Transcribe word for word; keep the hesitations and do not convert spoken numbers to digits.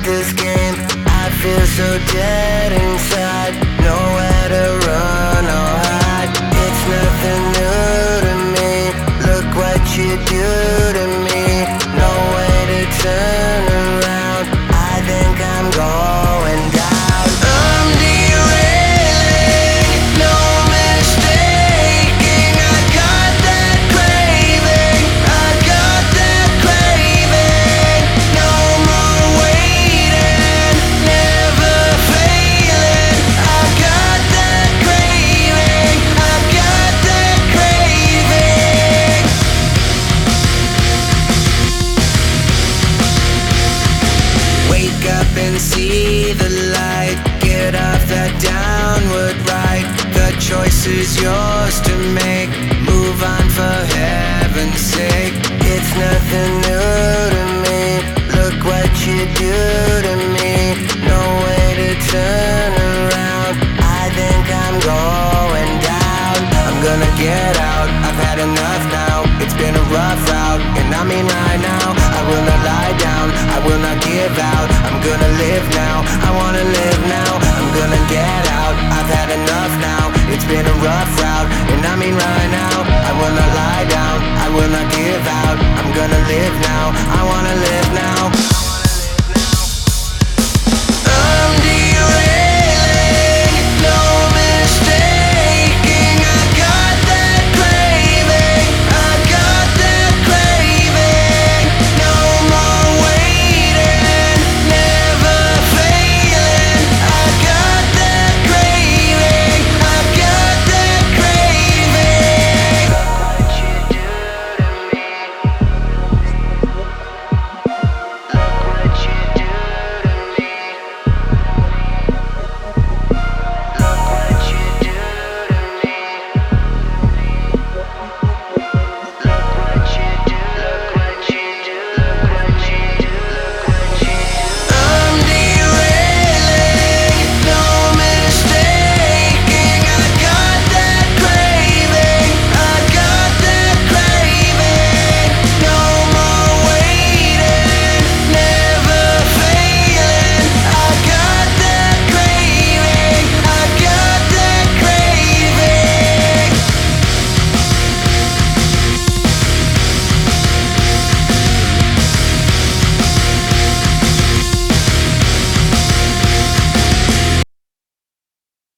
this game. I feel so dead inside, nowhere to run or hide. It's nothing new to me, look what you do to me. No way to turn around, I think I'm going down. I'm derailing, no mistaking. I got that craving, I got that craving. No more waiting, never failing. I got that craving, I got that craving. Wake up and see the light, get off that downward right. The choice is yours to make, move on for heaven's sake. It's nothing new to me, look what you do to me. No way to turn around, I think I'm going down. I'm gonna get out, I've had enough now. It's been a rough route, and I mean right now. I will not lie down, I will not give out. I'm gonna live now, I wanna live now. I'm gonna get out, I've had enough now. It's been a rough route, and I mean right now. I will not lie down, I will not give out. I'm gonna live now, I wanna live now.